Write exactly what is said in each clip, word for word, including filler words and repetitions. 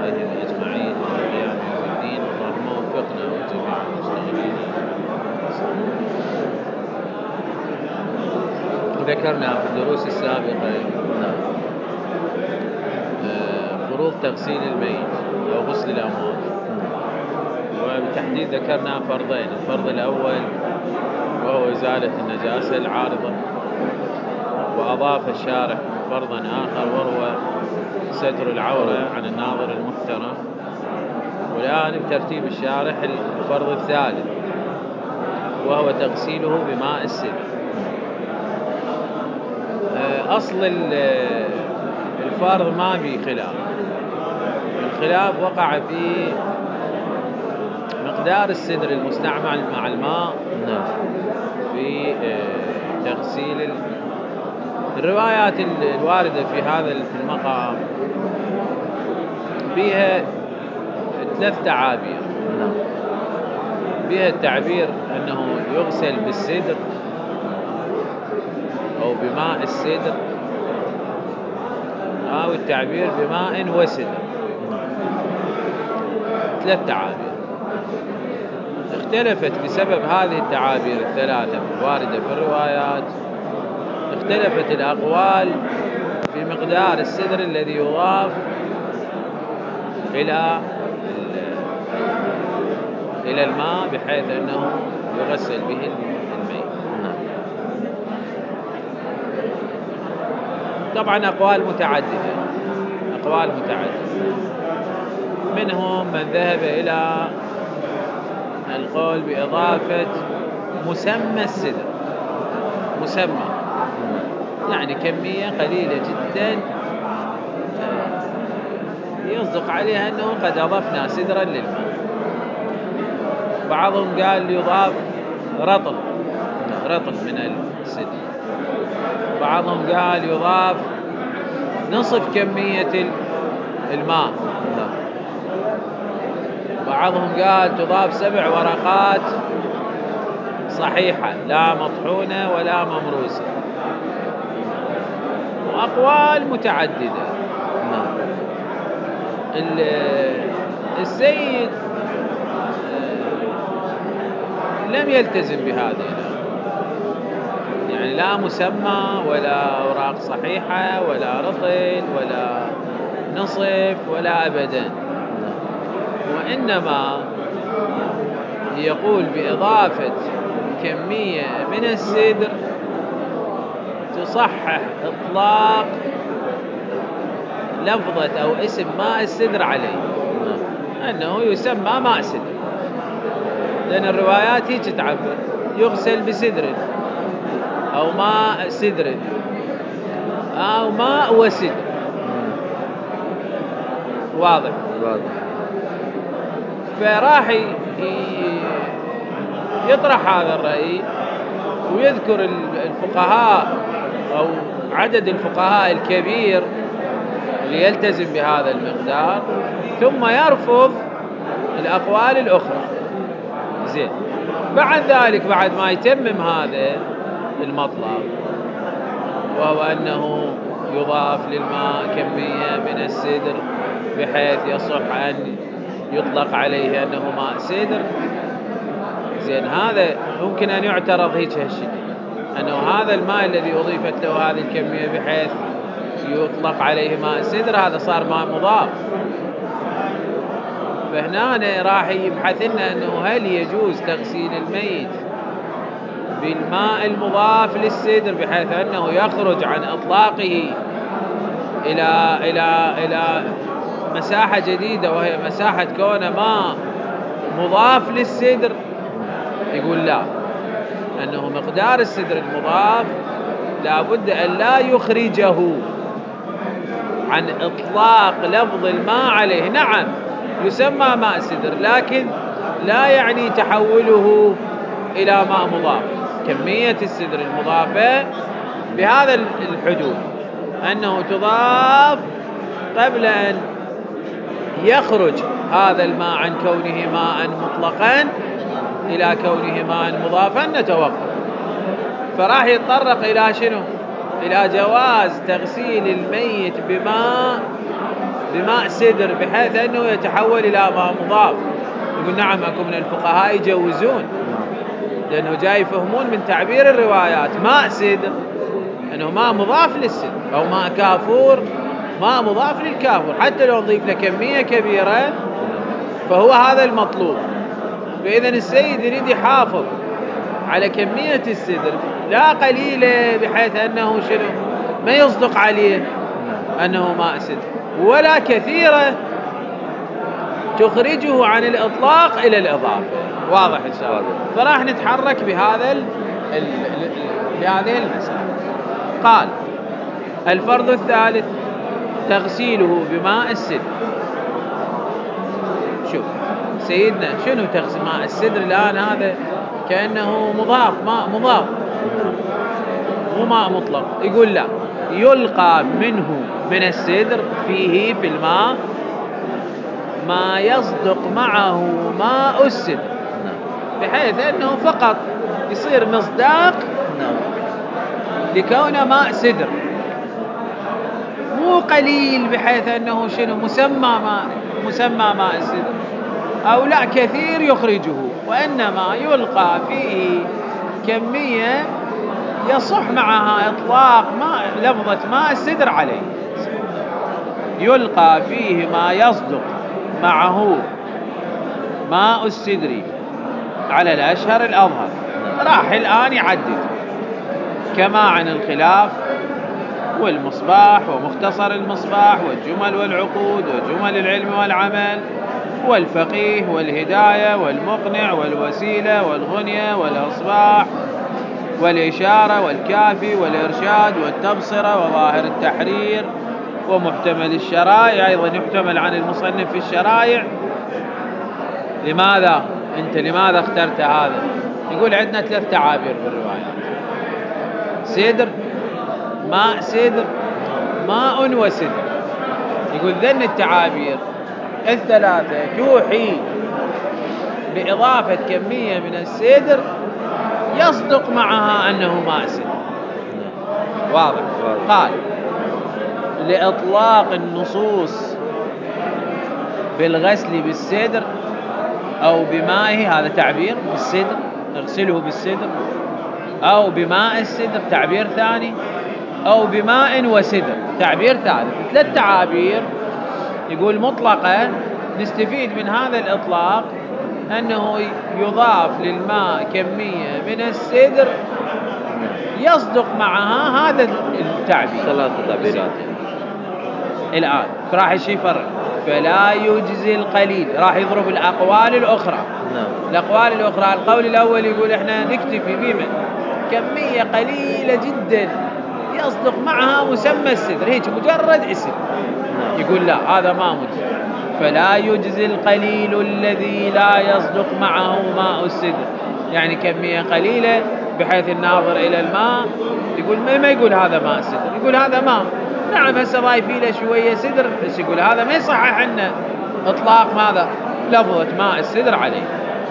وآله أجمعين إلى قيام يوم الدين. اللهم وفقنا وجميع المشتغلين. ذكرنا في الدروس السابقة فروض تغسيل الميت أو غسل الأموات، وبالتحديد ذكرنا فرضين. الفرض الأول وهو إزالة النجاسة العارضة، وأضاف الشارح فرضا آخر وهو ستر العورة عن الناظر المحترم. والآن بترتيب الشارح الفرض الثالث وهو تغسيله بماء السدر. أصل الفرض ما به خلاف، الخلاف وقع في مقدار السدر المستعمل مع الماء في تغسيل. الروايات الواردة في هذا المقام بها ثلاث تعابير. بها التعبير أنه يغسل بالسدر أو بماء السدر، أو التعبير بماء وسدر. ثلاث تعابير اختلفت بسبب هذه التعابير الثلاثة الواردة في الروايات. اختلفت الأقوال في مقدار السدر الذي يضاف إلى إلى الماء بحيث أنه يغسل به الميت. طبعا أقوال متعددة أقوال متعددة منهم من ذهب إلى القول بإضافة مسمى السدر، مسمى يعني كمية قليلة جدا يصدق عليها أنه قد أضفنا سدرا للماء. بعضهم قال يضاف رطل رطل من السدر، بعضهم قال يضاف نصف كمية الماء، بعضهم قال تضاف سبع ورقات صحيحة لا مطحونة ولا ممروسة. وأقوال متعددة. السيد لم يلتزم بهذه، يعني لا مسمى ولا أوراق صحيحة ولا رطل ولا نصف ولا أبدا، وإنما يقول بإضافة كمية من السدر تصحح إطلاق لفظة أو اسم ماء السدر عليه، أنه يسمى ماء سدر، لأن الروايات هي تعبر يغسل بسدر أو ماء سدر أو ماء وسدر. واضح واضح. فراح يطرح هذا الرأي ويذكر الفقهاء أو عدد الفقهاء الكبير اللي يلتزم بهذا المقدار، ثم يرفض الأقوال الأخرى. زين، بعد ذلك بعد ما يتمم هذا المطلب وهو أنه يضاف للماء كمية من السدر بحيث يصح أن يطلق عليه أنه ماء سدر. زين، هذا ممكن أن يعترض هيك هالشيء، أنه هذا الماء الذي أضيفت له هذه الكمية بحيث يطلق عليه ماء سدر هذا صار ماء مضاف. فهنا راح يبحث لنا أنه هل يجوز تغسيل الميت بالماء المضاف للسدر بحيث أنه يخرج عن إطلاقه إلى إلى إلى مساحة جديدة وهي مساحة كونه ماء مضاف للسدر. يقول لا، أنه مقدار السدر المضاف لا بد أن لا يخرجه عن إطلاق لفظ الماء عليه. نعم يسمى ماء سدر، لكن لا يعني تحوله إلى ماء مضاف. كمية السدر المضافة بهذا الحدود، أنه تضاف قبل أن يخرج هذا الماء عن كونه ماء مطلقا إلى كونه ماء مضافا نتوقف. فراح يتطرق إلى شنو؟ إلى جواز تغسيل الميت بماء بماء سدر بحيث أنه يتحول إلى ماء مضاف. يقول نعم أكو من الفقهاء يجوزون، لأنه جاي يفهمون من تعبير الروايات ماء سدر أنه ماء مضاف للسدر، أو ماء كافور ماء مضاف للكافور، حتى لو نضيف له كمية كبيرة فهو هذا المطلوب. فإذا السيد يريد يحافظ على كمية السدر لا قليلة بحيث أنه شنو ما يصدق عليه أنه ماء سدر، ولا كثيرة تخرجه عن الإطلاق إلى الإضافة. واضح إن شاء الله؟ فراح نتحرك بهذا ال ال ال بهذه المسألة. قال الفرض الثالث تغسيله بماء السدر. شوف سيدنا شنو تغسيل ماء السدر الآن؟ هذا كأنه مضاف، ماء مضاف مو ماء مطلق. يقول لا، يلقى منه من السدر فيه في الماء ما يصدق معه ماء السدر، بحيث أنه فقط يصير مصداق لكونه ماء سدر، مو قليل بحيث أنه شنو مسمى ماء مسمى ماء السدر، أو لا كثير يخرجه، وإنما يلقى فيه كمية يصح معها إطلاق ماء لفظة ماء السدر عليه. يلقى فيه ما يصدق معه ماء السدر على الأشهر الأظهر. راح الآن يعدد كما عن الخلاف والمصباح ومختصر المصباح والجمل والعقود وجمل العلم والعمل والفقيه والهداية والمقنع والوسيلة والغنية والإصباح والإشارة والكافي والإرشاد والتبصرة وظاهر التحرير ومحتمل الشرائع. أيضا يحتمل عن المصنف في الشرائع. لماذا أنت لماذا اخترت هذا؟ يقول عندنا ثلاث تعابير في الروايات: سدر، ماء سدر، ماء وسدر. يقول ذن التعابير الثلاثة توحي بإضافة كمية من السدر يصدق معها أنه ماء سدر. واضح؟ قال لإطلاق النصوص بالغسل بالسدر أو بمائه، هذا تعبير بالسدر، نغسله بالسدر، أو بماء السدر تعبير ثاني، أو بماء وسدر تعبير ثالث. ثلاث تعابير يقول مطلقة نستفيد من هذا الإطلاق أنه يضاف للماء كمية من السدر يصدق معها هذا التعبير. ثلاثة تعبيرات الآن راح يشي فرق. فلا يجزي القليل، راح يضرب الأقوال الأخرى. نعم. الأقوال الأخرى، القول الأول يقول إحنا نكتفي بما كمية قليلة جدا يصدق معها مسمى السدر، هيك مجرد اسم. نعم. يقول لا، هذا ما مجزي. فلا يجزي القليل الذي لا يصدق معه ماء السدر، يعني كمية قليلة بحيث الناظر إلى الماء يقول ما يقول هذا ماء سدر، يقول هذا ماء. نعم هسه ضايفي له شوية سدر، بس يقول هذا ما يصحح لنا إطلاق ماذا لفظة ماء السدر عليه.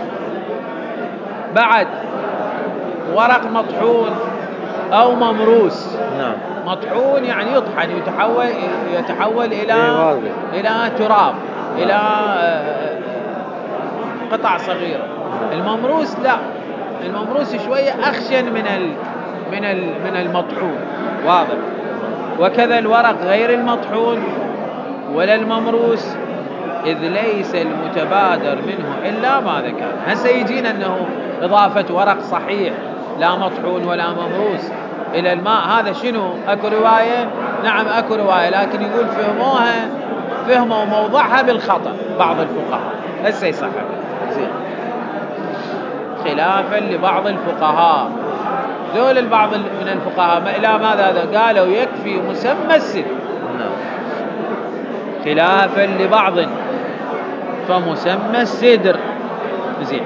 بعد ورق مطحون أو ممروس. نعم. مطحون يعني يطحن، يتحول يتحول إلى إلى تراب. نعم. إلى قطع صغيرة. الممروس لا، الممروس شوية أخشن من ال من ال من المطحون. واضح؟ وكذا الورق غير المطحون ولا الممروس، إذ ليس المتبادر منه إلا ما ذكر. هسه يجينا أنه إضافة ورق صحيح لا مطحون ولا ممروس إلى الماء، هذا شنو؟ أكو رواية؟ نعم أكو رواية، لكن يقول فهموها فهموا موضعها بالخطأ بعض الفقهاء. هسه يصحح زين، خلافا لبعض الفقهاء. ذول البعض من الفقهاء ما إلى ماذا قالوا يكفي مسمى السدر. خلافا لبعض فمسمى السدر زين،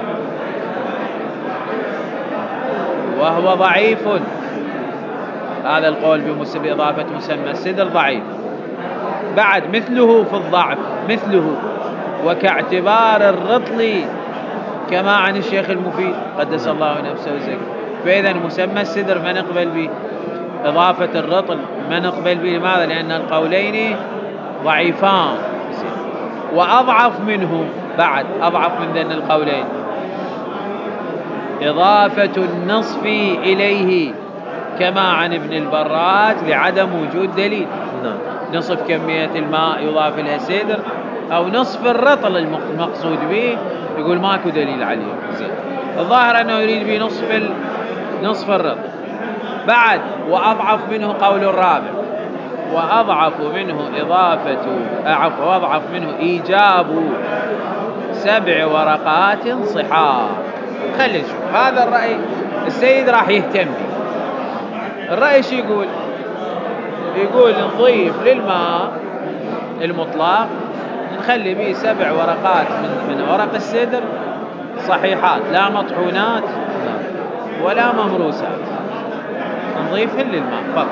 وهو ضعيف. هذا القول بإضافة مسمى السدر ضعيف. بعد مثله في الضعف مثله وكاعتبار الرطل كما عن الشيخ المفيد قدس الله نفسه وزكاه. فإذا مسمى السدر ما نقبل به، إضافة الرطل ما نقبل به. لماذا؟ لأن القولين ضعيفان. وأضعف منه، بعد أضعف من ذن القولين، إضافة النصف إليه كما عن ابن البراد لعدم وجود دليل. نصف كمية الماء يضاف لها سدر، أو نصف الرطل المقصود به، يقول ماكو دليل عليه. زين، الظاهر أنه يريد به نصف نصف الرطل. بعد وأضعف منه قول الرابع، وأضعف منه إضافة أعف وأضعف منه إيجاب سبع ورقات صحاح. خلي نشوف هذا الرأي السيد راح يهتم به. الرأي شو يقول؟ يقول نضيف للماء المطلق نخلي به سبع ورقات من, من ورق السدر صحيحات، لا مطحونات ولا مهروسات، نضيفهن للماء فقط.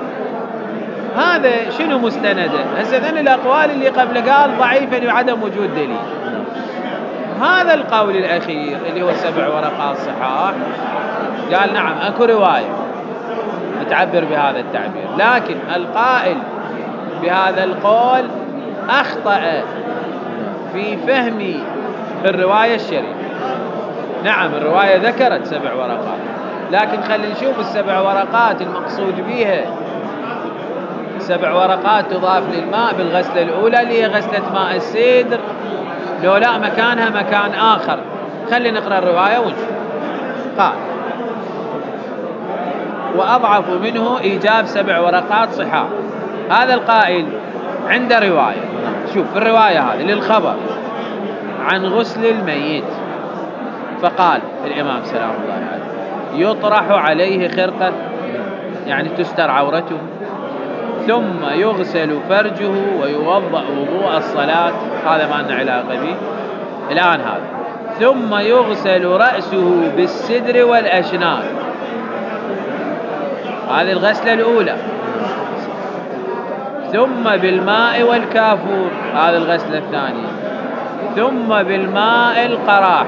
هذا شنو مستنده؟ هسه ذن الأقوال اللي قبل قال ضعيفة لعدم وجود دليل. هذا القول الأخير اللي هو سبع ورقات صحاح، قال نعم أكو رواية تعبر بهذا التعبير، لكن القائل بهذا القول أخطأ في فهم الرواية الشريفة. نعم الرواية ذكرت سبع ورقات، لكن خلينا نشوف السبع ورقات المقصود بها سبع ورقات تضاف للماء بالغسلة الأولى اللي هي غسلة ماء السدر، لو لا مكانها مكان آخر. خلينا نقرأ الرواية ونشوف. قال وأضعف منه إيجاب سبع ورقات صحاح. هذا القائل عنده رواية، شوف الرواية هذه للخبر عن غسل الميت، فقال الإمام سلام الله عليه يطرح عليه خرقة، يعني تستر عورته، ثم يغسل فرجه ويوضأ وضوء الصلاة. هذا ما لنا علاقة به الآن. هذا ثم يغسل رأسه بالسدر والأشنان، هذه الغسلة الأولى. ثم بالماء والكافور، هذه الغسلة الثانية. ثم بالماء القراح.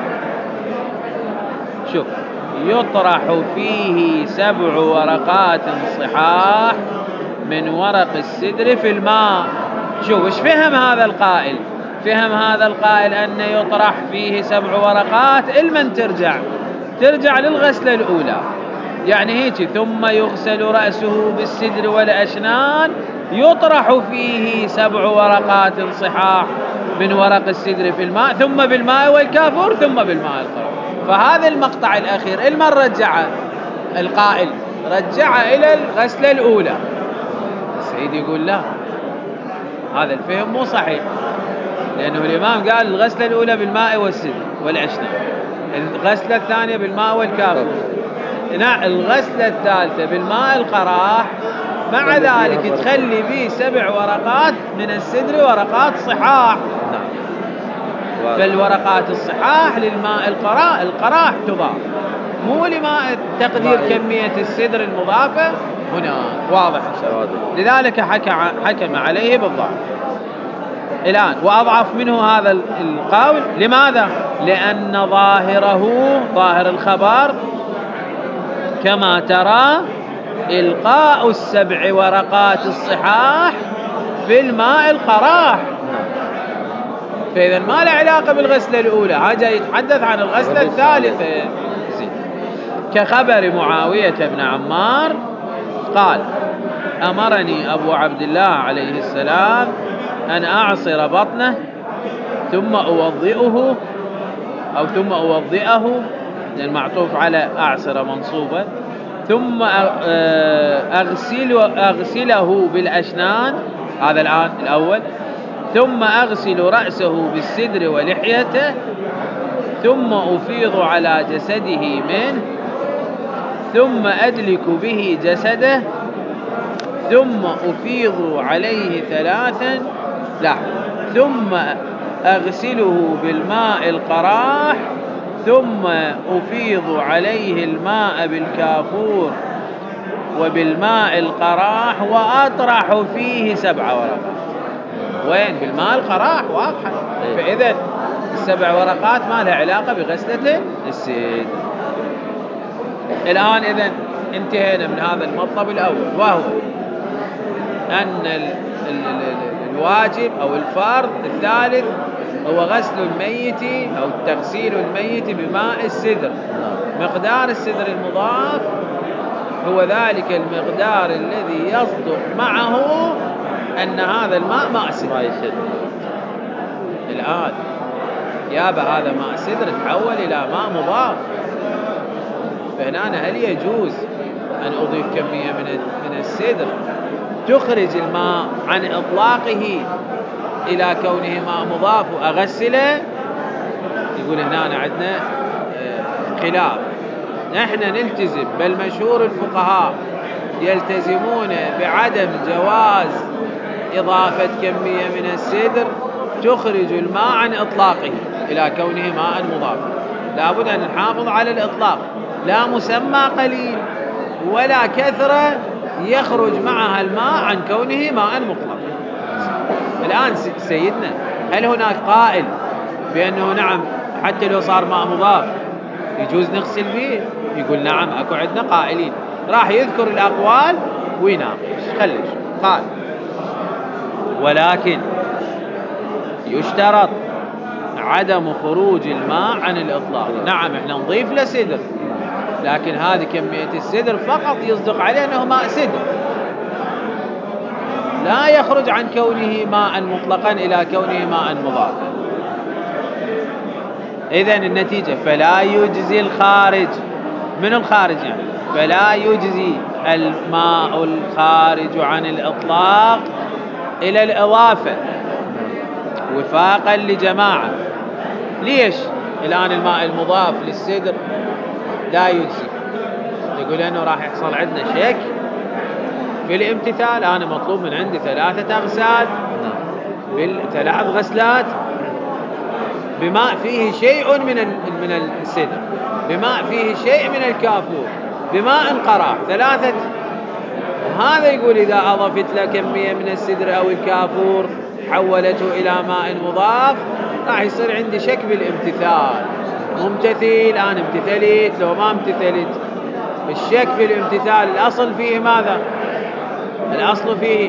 شوف يطرح فيه سبع ورقات صحاح من ورق السدر في الماء. شوف ايش فهم هذا القائل؟ فهم هذا القائل أن يطرح فيه سبع ورقات المن ترجع ترجع للغسلة الأولى، يعني هيك ثم يغسل رأسه بالسدر والأشنان يطرح فيه سبع ورقات صحاح من ورق السدر في الماء، ثم بالماء والكافور، ثم بالماء القراح. فهذا المقطع الأخير المن رجع القائل رجع إلى الغسلة الأولى. السيد يقول لا، هذا الفهم مو صحيح، لأنه الإمام قال الغسلة الأولى بالماء والسدر والأشنان، الغسلة الثانية بالماء والكافور، نعم الغسلة الثالثة بالماء القراح، مع ذلك تخلي به سبع ورقات من السدر ورقات صحاح. فالورقات الصحاح للماء القراح القراح تضاف، مو لماء تقدير كمية السدر المضافة هنا. واضح؟ لذلك حكم عليه بالضعف. الآن وأضعف منه هذا القول، لماذا؟ لأن ظاهره ظاهر الخبر كما ترى إلقاء السبع ورقات الصحاح في الماء القراح، فإذا ما له علاقة بالغسلة الأولى، هذا يتحدث عن الغسلة الثالثة. كخبر معاوية بن عمار قال أمرني أبو عبد الله عليه السلام أن أعصر بطنه ثم أوضئه أو ثم أوضئه، لأن معطوف على أعصر منصوبة، ثم أغسل أغسله بالأشنان، هذا الآن الأول، ثم أغسل رأسه بالسدر ولحيته، ثم أفيض على جسده منه، ثم أدلك به جسده، ثم أفيض عليه ثلاثا، لا ثم أغسله بالماء القراح، ثم أفيض عليه الماء بالكافور وبالماء القراح وأطرح فيه سبع ورقات. وين؟ بالماء القراح، واضحة. فإذا السبع ورقات ما لها علاقة بغسلة السدر. الآن إذن انتهينا من هذا المطلب الأول، وهو أن الواجب أو الفرض الثالث هو غسل الميت أو تغسيل الميت بماء السدر. مقدار السدر المضاف هو ذلك المقدار الذي يصدق معه أن هذا الماء ماء سدر. الآن يابا هذا ماء سدر تحول إلى ماء مضاف، فهنا هل يجوز أن أضيف كمية من من السدر تخرج الماء عن إطلاقه إلى كونه ماء مضاف وأغسله؟ يقول هنا عندنا خلاف. نحن نلتزم، بل مشهور الفقهاء يلتزمون بعدم جواز إضافة كمية من السدر تخرج الماء عن إطلاقه إلى كونه ماء مضاف. لابد أن نحافظ على الإطلاق، لا مسمى قليل ولا كثرة يخرج معها الماء عن كونه ماء مطلق. الآن سيدنا هل هناك قائل بأنه نعم حتى لو صار ماء مضاف يجوز نغسل به؟ يقول نعم، أكو عندنا قائلين. راح يذكر الأقوال ويناقش. خليش قال ولكن يشترط عدم خروج الماء عن الإطلاق. نعم احنا نضيف له سدر، لكن هذه كمية السدر فقط يصدق عليه أنه ماء سدر، لا يخرج عن كونه ماء مطلقا إلى كونه ماء مضافا. إذن النتيجة فلا يجزي الخارج من الخارج، يعني فلا يجزي الماء الخارج عن الإطلاق إلى الإضافة وفاقا لجماعة. ليش الآن الماء المضاف للسدر لا يجزي؟ يقول أنه راح يحصل عندنا شك في الامتثال. أنا مطلوب من عندي ثلاثة أغسال بالثلاث غسلات بماء فيه شيء من من السدر، بماء فيه شيء من الكافور، بماء قراح، ثلاثة. هذا يقول إذا أضفت له كمية من السدر أو الكافور حولته إلى ماء مضاف راح يصير عندي شك بالامتثال. ممتثل أنا امتثلت لو ما امتثلت. الشك في الامتثال الأصل فيه ماذا؟ الأصل فيه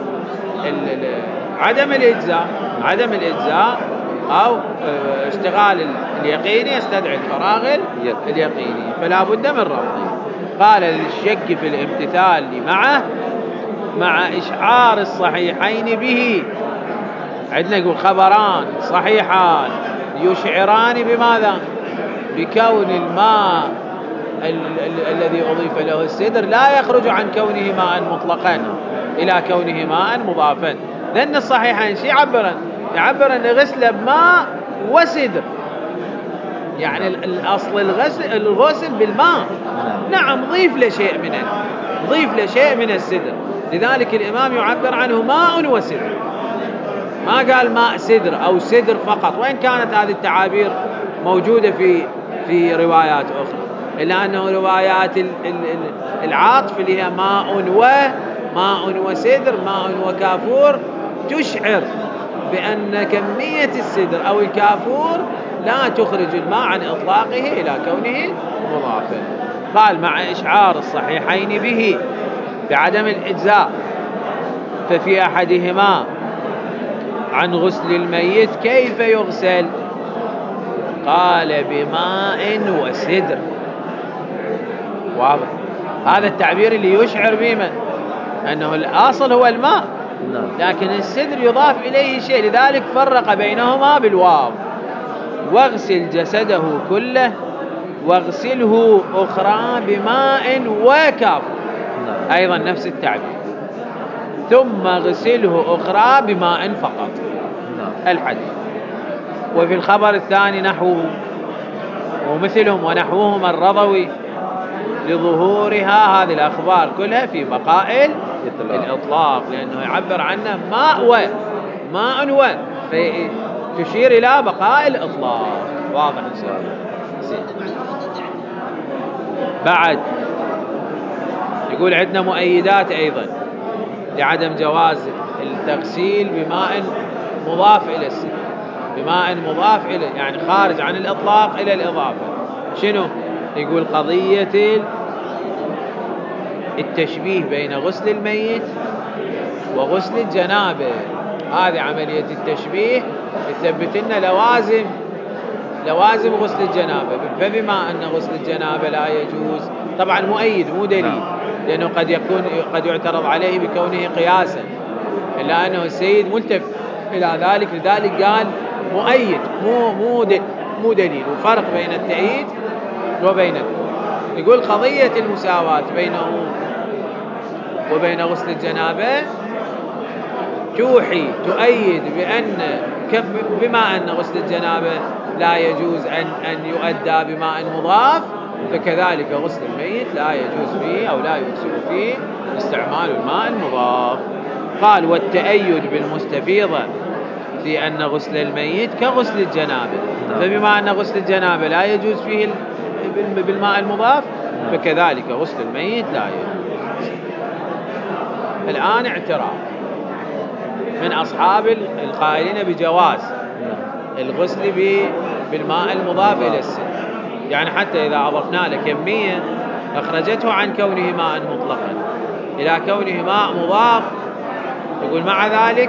عدم الإجزاء، عدم الإجزاء أو اشتغال اليقيني يستدعي الفراغ اليقيني، فلا بد من رفضه. قال للشك في الامتثال معه مع إشعار الصحيحين به. عندنا يقول خبران صحيحان يشعران بماذا؟ بكون الماء ال ال الذي أضيف له السدر لا يخرج عن كونه ماء مطلقا إلى كونه ماء مضافا. لأن الصحيحين شي يعبرن؟ يعبرن غسل بماء وسدر، يعني الأصل الغسل, الغسل بالماء. نعم ضيف له شيء من ضيف له شيء من السدر، لذلك الإمام يعبر عنه ماء وسدر، ما قال ماء سدر أو سدر فقط، وإن كانت هذه التعابير موجودة في في روايات أخرى، إلا أنه روايات العاطف اللي هي ماء وماء وسدر ماء وكافور تشعر بأن كمية السدر أو الكافور لا تخرج الماء عن إطلاقه إلى كونه مضافا. قال مع إشعار الصحيحين به بعدم الإجزاء، ففي أحدهما عن غسل الميت كيف يغسل؟ قال بماء وسدر. واضح هذا التعبير اللي يشعر بمن أنه الأصل هو الماء، لكن السدر يضاف إليه شيء، لذلك فرق بينهما بالواو. واغسل جسده كله واغسله أخرى بماء وكافور، أيضا نفس التعبير. ثم اغسله أخرى بماء فقط الحديث. وفي الخبر الثاني نحوه ومثلهم ونحوهم الرضوي لظهورها هذه الأخبار كلها في بقاء الإطلاق، لأنه يعبر عنه ماء و ماء و فتشير إلى بقاء الإطلاق. واضح إن شاء الله. بعد يقول عندنا مؤيدات أيضا لعدم جواز التغسيل بماء مضاف إلى السدر، بماء مضاف إلى يعني خارج عن الإطلاق إلى الإضافة. شنو؟ يقول قضية التشبيه بين غسل الميت وغسل الجنابة. هذه عملية التشبيه تثبت لنا لوازم لوازم غسل الجنابة. فبما أن غسل الجنابة لا يجوز، طبعا مؤيد مو دليل، لأنه قد يكون قد يعترض عليه بكونه قياسا، إلا أنه السيد ملتف إلى ذلك، لذلك قال مؤيد مو مو مو دليل. وفرق بين التأييد وبين يقول قضية المساواة بينه وبين غسل الجنابة توحي تؤيد بأن بما أن غسل الجنابة لا يجوز أن أن يؤدى بماء مضاف، فكذلك غسل الميت لا يجوز فيه أو لا يجزئ فيه استعمال الماء المضاف. قال والتأيد بالمستفيضة في أن غسل الميت كغسل الجنابة، فبما أن غسل الجنابة لا يجوز فيه بالماء المضاف فكذلك غسل الميت لا يجوز. الآن اعتراف من أصحاب القائلين بجواز الغسل بالماء المضاف إلى السدر، يعني حتى إذا أضفنا له كمية أخرجته عن كونه ماء مطلقا إلى كونه ماء مضاف، يقول مع ذلك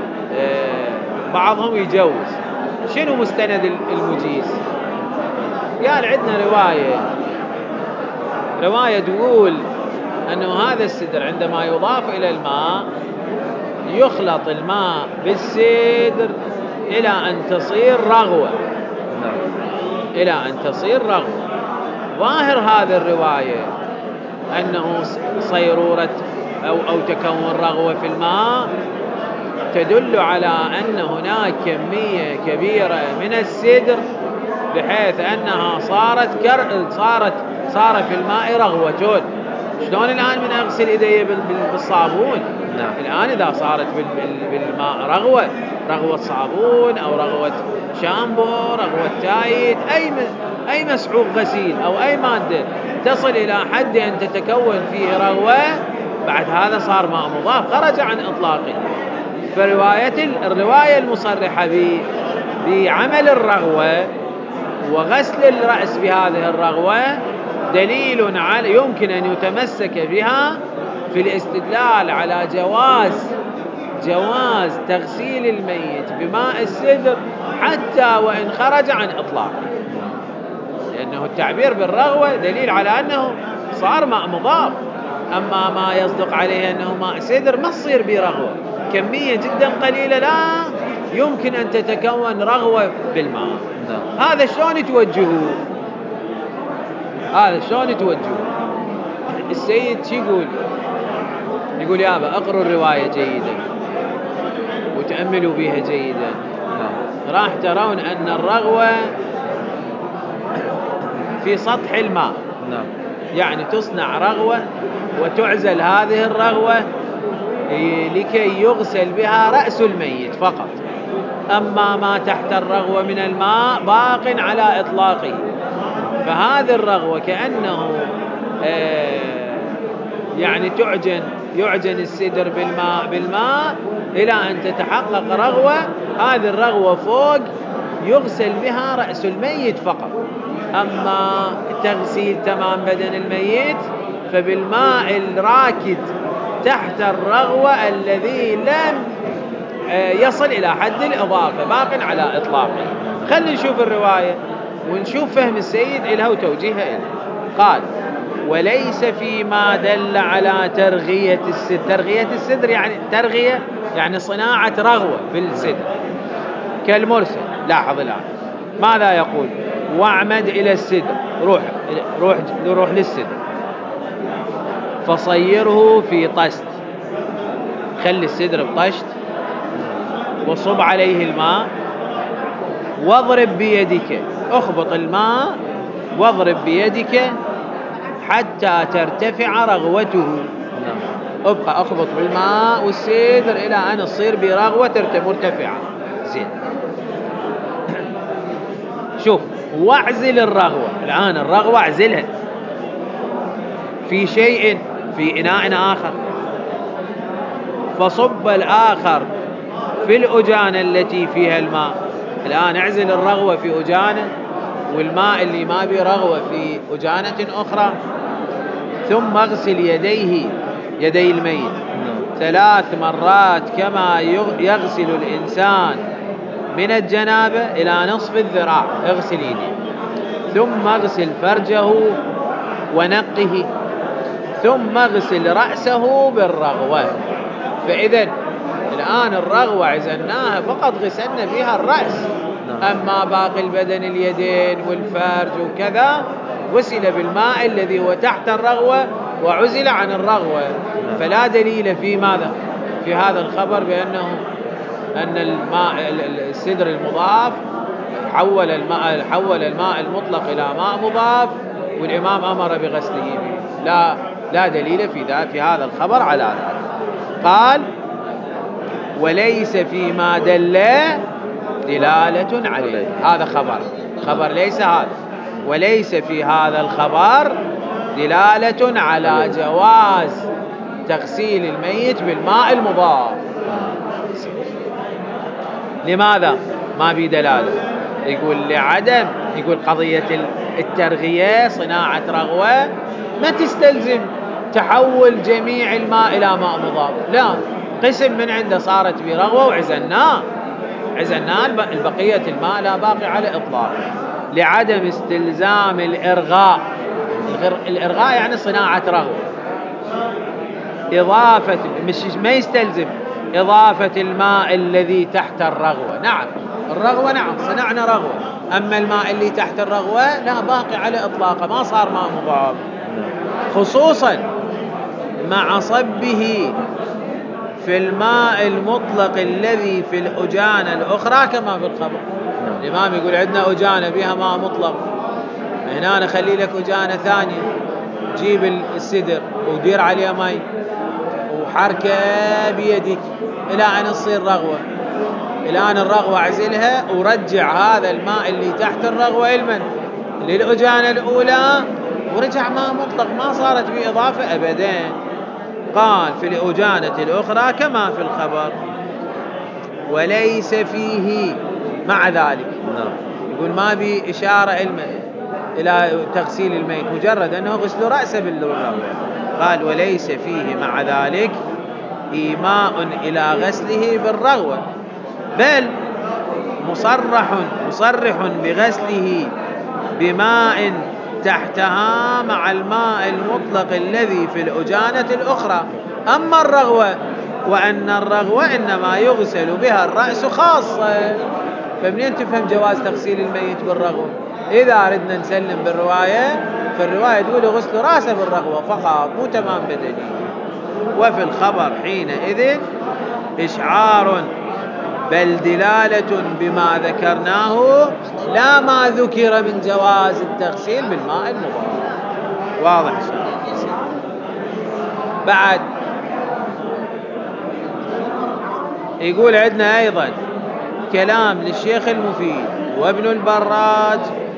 بعضهم يجوز. شنو مستند المجيز؟ قال عندنا رواية رواية تقول أنه هذا السدر عندما يضاف إلى الماء يخلط الماء بالسدر إلى أن تصير رغوة، إلى أن تصير رغوة. ظاهر هذه الرواية أنه صيرورة أو, أو تكون رغوة في الماء تدل على أن هناك كمية كبيرة من السدر بحيث أنها صارت كر... صارت صار في الماء رغوة. شلون الآن من أغسل إيدي بالصابون؟ نعم. الآن إذا صارت بالماء رغوة، رغوة صابون أو رغوة شامبو، رغوة تايد، أي أي مسحوق غسيل أو أي مادة تصل إلى حد أن تتكون فيه رغوة، بعد هذا صار ماء مضاف خرج عن إطلاقه. فرواية الرواية المصرحة بعمل الرغوة وغسل الرأس بهذه الرغوة دليل على يمكن أن يتمسك بها في الاستدلال على جواز جواز تغسيل الميت بماء السدر حتى وإن خرج عن إطلاقه، لأنه التعبير بالرغوة دليل على أنه صار ماء مضاف. أما ما يصدق عليه أنه ماء سدر ما تصير به رغوة، كمية جدا قليلة لا يمكن أن تتكون رغوة بالماء. هذا شلون توجهوه؟ هذا شلون توجهوه؟ السيد شو يقول؟ يقول يابا اقروا الرواية جيدا وتأملوا بها جيدا، راح ترون أن الرغوة في سطح الماء، يعني تصنع رغوة وتعزل هذه الرغوة لكي يغسل بها رأس الميت فقط، أما ما تحت الرغوة من الماء باق على إطلاقه. فهذه الرغوة كأنه يعني تعجن يعجن السدر بالماء بالماء إلى أن تتحقق رغوة، هذه الرغوة فوق يغسل بها رأس الميت فقط. أما تغسيل تمام بدن الميت فبالماء الراكد تحت الرغوة الذي لم يصل إلى حد الإضافة باق على إطلاقه. خلينا نشوف الرواية ونشوف فهم السيد إلها وتوجيهها إلها. قال وليس فيما دل على ترغية السدر. ترغية السدر يعني ترغية يعني صناعة رغوة بالسدر كالمرسل. لاحظ الآن ماذا يقول؟ واعمد إلى السدر، روح روح روح للسدر فصيره في طست، خلي السدر بطشت وصب عليه الماء واضرب بيدك، اخبط الماء واضرب بيدك حتى ترتفع رغوته. ابقى اخبط بالماء والسدر الى ان تصير برغوة مرتفعة. زين شوف، واعزل الرغوة. الآن الرغوة اعزلها في شيء في إناء آخر، فصب الآخر في الأجانة التي فيها الماء. الآن اعزل الرغوة في أجانة والماء اللي ما بيه رغوة في أجانة أخرى، ثم اغسل يديه يدي الميت ثلاث مرات كما يغسل الإنسان من الجنابة إلى نصف الذراع، اغسل يديه، ثم اغسل فرجه ونقه، ثم اغسل رأسه بالرغوة. فإذا الآن الرغوة عزلناها فقط غسلنا فيها الرأس، أما باقي البدن اليدين والفرج وكذا غسل بالماء الذي هو تحت الرغوة وعزل عن الرغوة. فلا دليل في ماذا في هذا الخبر بأنه أن الماء السدر المضاف حول الماء حول الماء المطلق إلى ماء مضاف والإمام أمر بغسله به. لا لا دليل في ذا في هذا الخبر على ذلك. قال وليس فيما دل دلالة عليه. هذا خبر خبر ليس هذا، وليس في هذا الخبر دلالة على جواز تغسيل الميت بالماء المضاف. لماذا ما في دلالة؟ يقول لعدم، يقول قضية الترغية صناعة رغوة ما تستلزم تحول جميع الماء إلى ماء مضاف، لا، قسم من عنده صارت برغوة وعزلناه عزلناه البقية الماء لا باقي على إطلاق. لعدم استلزام الإرغاء، الإرغاء يعني صناعة رغوة، إضافة مش ما يستلزم إضافة الماء الذي تحت الرغوة. نعم الرغوة نعم صنعنا رغوة، أما الماء اللي تحت الرغوة لا باقي على إطلاقه، ما صار ماء مضاف، خصوصا مع صبه في الماء المطلق الذي في الأجانة الأخرى كما في الخبر. الإمام يقول عندنا أجانة بها ماء مطلق، هنا نخلي لك أجانة ثانية، جيب السدر ودير عليه ماء وحركة بيدك إلى أن تصير رغوة. الآن الرغوة عزلها ورجع هذا الماء اللي تحت الرغوة المن للأجانة الأولى ورجع ماء مطلق، ما صارت به إضافة أبدا. قال في الأجانة الأخرى كما في الخبر. وليس فيه مع ذلك، يقول ما بي إشارة إلى تغسيل الميت، مجرد أنه غسل رأسه بالرغوة. قال وليس فيه مع ذلك إيماء إلى غسله بالرغوة، بل مصرح مصرح بغسله بماء تحتها مع الماء المطلق الذي في الأجانة الأخرى. أما الرغوة وأن الرغوة إنما يغسل بها الرأس خاصة. فمنين تفهم جواز تغسيل الميت بالرغوة؟ إذا أردنا نسلم بالرواية فالرواية تقول غسل رأسه بالرغوة فقط، مو تمام بدني. وفي الخبر حينئذ إشعار بل دلالة بما ذكرناه لا ما ذكر من جواز التغسيل بالماء المضاف. واضح شيء؟ بعد يقول عندنا أيضا كلام للشيخ المفيد وابن البراج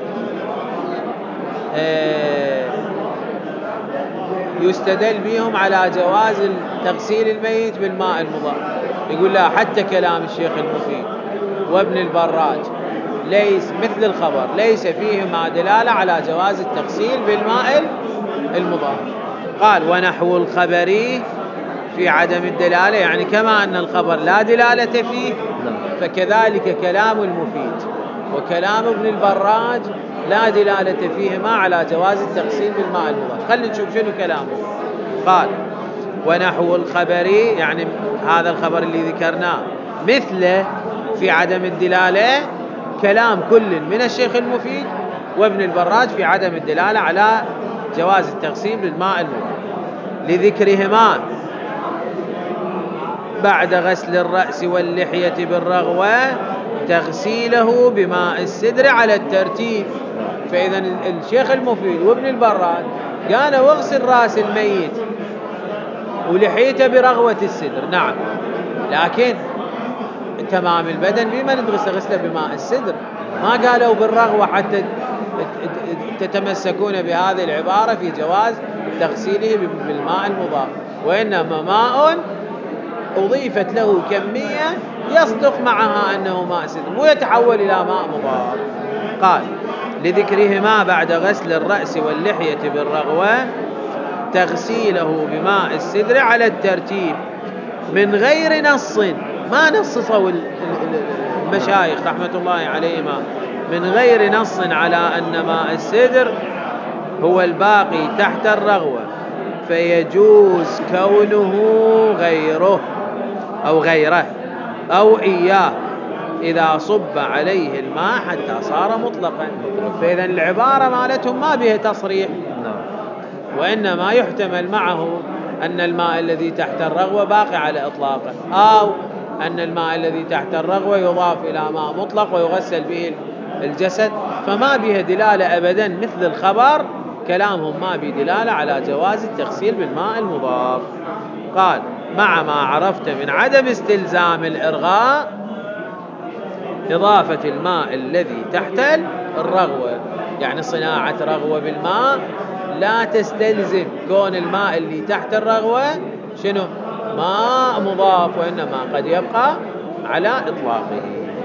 يستدل بهم على جواز تغسيل الميت بالماء المضاف. يقول لا، حتى كلام الشيخ المفيد وابن البراج ليس مثل الخبر، ليس فيه ما دلالة على جواز التغسيل بالماء المضاف. قال ونحو الخبر في عدم الدلالة، يعني كما أن الخبر لا دلالة فيه فكذلك كلام المفيد وكلام ابن البراج لا دلالة فيهما على جواز التغسيل بالماء المضاف. خلينا نشوف شنو كلامه. قال ونحو الخبر، يعني هذا الخبر اللي ذكرناه مثله في عدم الدلالة كلام كل من الشيخ المفيد وابن البراج في عدم الدلالة على جواز التغسيل بالماء المضاف، لذكرهما بعد غسل الرأس واللحية بالرغوة تغسيله بماء السدر على الترتيب. فإذا الشيخ المفيد وابن البراج قالوا اغسل رأس الميت ولحيته برغوة السدر، نعم، لكن تمام البدن بما ندغسل غسله بماء السدر، ما قالوا بالرغوة حتى تتمسكون بهذه العبارة في جواز تغسيله بالماء المضاف، وإنما ماء أضيفت له كمية يصدق معها أنه ماء سدر مو يتحول إلى ماء مضاف. قال لذكرهما بعد غسل الرأس واللحية بالرغوة تغسيله بماء السدر على الترتيب. من غير نص، ما نصصوا المشايخ رحمة الله عليهما من غير نص على أن ماء السدر هو الباقي تحت الرغوة، فيجوز كونه غيره أو غيره أو إياه إذا صب عليه الماء حتى صار مطلقا. فإذا العبارة مالتهم ما بها تصريح، وإنما يحتمل معه أن الماء الذي تحت الرغوة باقي على إطلاقه، أو أن الماء الذي تحت الرغوة يضاف إلى ماء مطلق ويغسل به الجسد، فما بها دلالة أبدا مثل الخبر. كلامهم ما به دلالة على جواز التغسيل بالماء المضاف. قال مع ما عرفت من عدم استلزام الإرغاء إضافة الماء الذي تحت الرغوة، يعني صناعة رغوة بالماء لا تستلزم كون الماء اللي تحت الرغوة شنو ماء مضاف، وإنما قد يبقى على إطلاقه.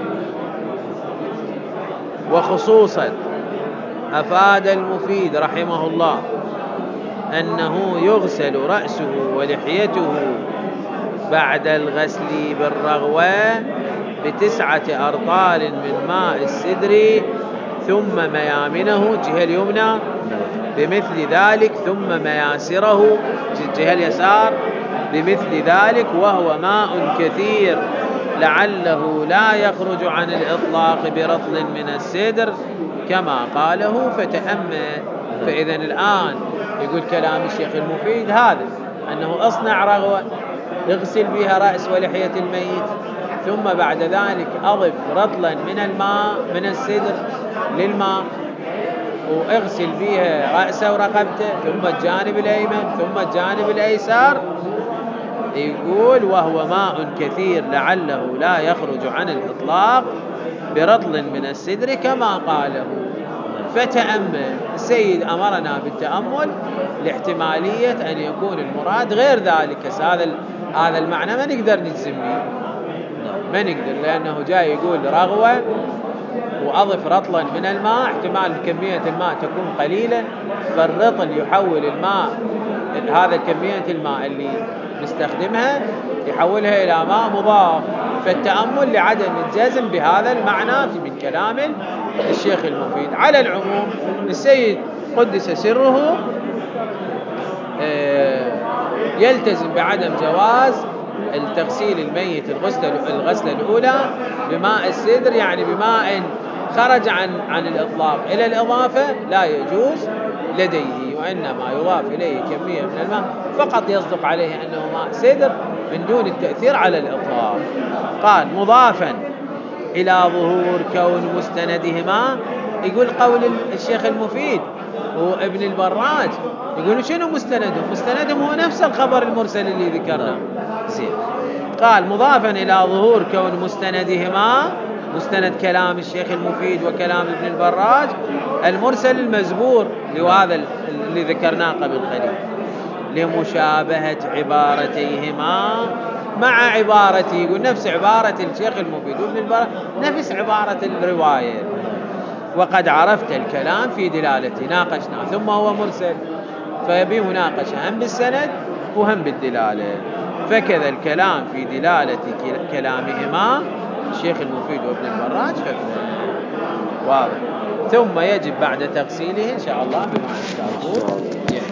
وخصوصا أفاد المفيد رحمه الله أنه يغسل رأسه ولحيته بعد الغسل بالرغوة بتسعة أرطال من ماء السدر، ثم ميامنه الجهة اليمنى بمثل ذلك، ثم مياسره الجهة اليسار بمثل ذلك، وهو ماء كثير لعله لا يخرج عن الإطلاق برطل من السدر كما قاله فتأمل. فإذا الآن يقول كلام الشيخ المفيد هذا، أنه أصنع رغوة اغسل بها رأس ولحية الميت، ثم بعد ذلك أضف رطلا من الماء من السدر للماء واغسل بها رأسه ورقبته، ثم الجانب الأيمن ثم الجانب الأيسر. يقول وهو ماء كثير لعله لا يخرج عن الإطلاق برطل من السدر كما قاله فتأمل. السيد أمرنا بالتأمل لاحتمالية أن يكون المراد غير ذلك. هذا هذا المعنى ما نقدر نجزم به، ما نقدر، لأنه جاي يقول رغوة وأضف رطلا من الماء، احتمال كمية الماء تكون قليلة، فالرطل يحول الماء هذا كمية الماء اللي نستخدمها يحولها إلى ماء مضاف. فالتأمل لعدم الجزم بهذا المعنى من كلام الشيخ المفيد. على العموم السيد قدس سره يلتزم بعدم جواز التغسيل الميت الغسلة الغسلة الأولى بماء السدر، يعني بماء خرج عن عن الإطلاق إلى الإضافة لا يجوز لديه، وإنما يضاف إليه كمية من الماء فقط يصدق عليه أنه ماء سدر من دون التأثير على الإطلاق. قال مضافا إلى ظهور كون مستندهما. يقول قول الشيخ المفيد وابن البراج يقولوا شنو مستندهم؟ مستندهم هو نفس الخبر المرسل اللي ذكرناه. زين. قال مضافا إلى ظهور كون مستندهما، مستند كلام الشيخ المفيد وكلام ابن البراج المرسل المزبور لهذا اللي ذكرناه قبل قليل، لمشابهة عبارتيهما مع عبارته. يقول نفس عبارة الشيخ المفيد وابن البراج نفس عبارة الرواية. وقد عرفت الكلام في دلالته ناقشنا، ثم هو مرسل فيبي مناقشة هم بالسند وهم بالدلالة، فكذا الكلام في دلالة كلامهما الشيخ المفيد وابن البراج فافهم واضح. ثم يجب بعد تغسيله إن شاء الله بمعنى الكافور